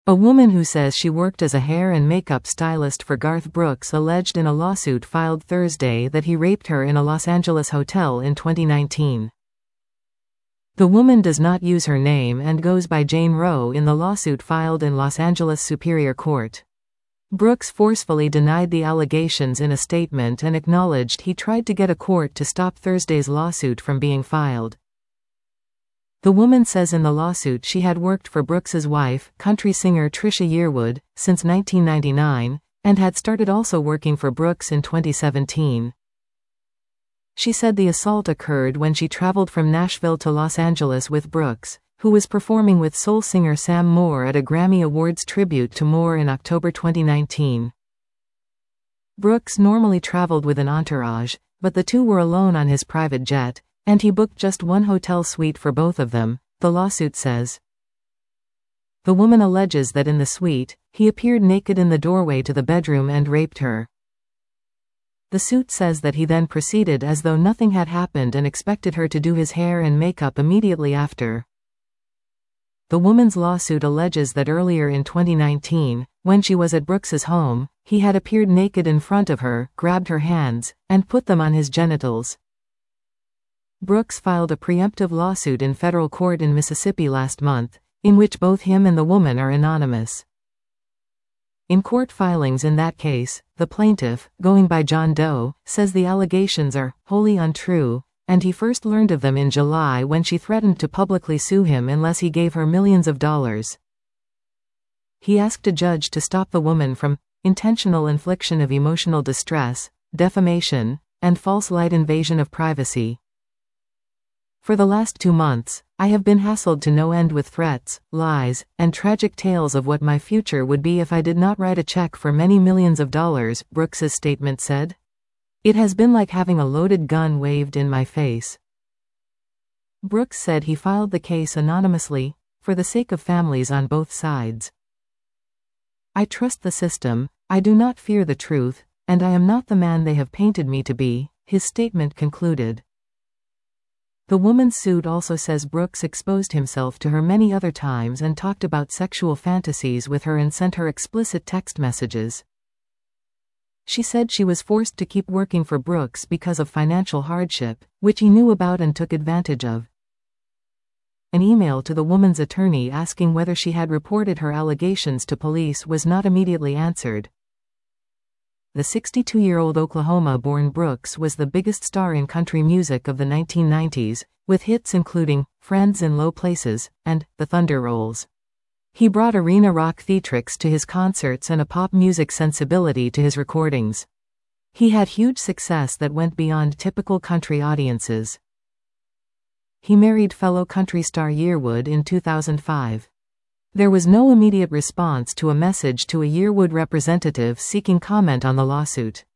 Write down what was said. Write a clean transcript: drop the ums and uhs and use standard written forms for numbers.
A woman who says she worked as a hair and makeup stylist for Garth Brooks alleged in a lawsuit filed Thursday that he raped her in a Los Angeles hotel in 2019. The woman does not use her name and goes by Jane Roe in the lawsuit filed in Los Angeles Superior Court. Brooks forcefully denied the allegations in a statement and acknowledged he tried to get a court to stop Thursday's lawsuit from being filed. The woman says in the lawsuit she had worked for Brooks's wife, country singer Trisha Yearwood, since 1999, and had started also working for Brooks in 2017. She said the assault occurred when she traveled from Nashville to Los Angeles with Brooks, who was performing with soul singer Sam Moore at a Grammy Awards tribute to Moore in October 2019. Brooks normally traveled with an entourage, but the two were alone on his private jet, and he booked just one hotel suite for both of them, the lawsuit says. The woman alleges that in the suite, he appeared naked in the doorway to the bedroom and raped her. The suit says that he then proceeded as though nothing had happened and expected her to do his hair and makeup immediately after. The woman's lawsuit alleges that earlier in 2019, when she was at Brooks's home, he had appeared naked in front of her, grabbed her hands, and put them on his genitals. Brooks filed a preemptive lawsuit in federal court in Mississippi last month, in which both him and the woman are anonymous. In court filings in that case, the plaintiff, going by John Doe, says the allegations are wholly untrue, and he first learned of them in July when she threatened to publicly sue him unless he gave her millions of dollars. He asked a judge to stop the woman from intentional infliction of emotional distress, defamation, and false light invasion of privacy. For the last 2 months, I have been hassled to no end with threats, lies, and tragic tales of what my future would be if I did not write a check for many millions of dollars, Brooks's statement said. It has been like having a loaded gun waved in my face. Brooks said he filed the case anonymously, for the sake of families on both sides. I trust the system, I do not fear the truth, and I am not the man they have painted me to be, his statement concluded. The woman's suit also says Brooks exposed himself to her many other times and talked about sexual fantasies with her and sent her explicit text messages. She said she was forced to keep working for Brooks because of financial hardship, which he knew about and took advantage of. An email to the woman's attorney asking whether she had reported her allegations to police was not immediately answered. The 62-year-old Oklahoma-born Brooks was the biggest star in country music of the 1990s, with hits including Friends in Low Places and The Thunder Rolls. He brought arena rock theatrics to his concerts and a pop music sensibility to his recordings. He had huge success that went beyond typical country audiences. He married fellow country star Yearwood in 2005. There was no immediate response to a message to a Yearwood representative seeking comment on the lawsuit.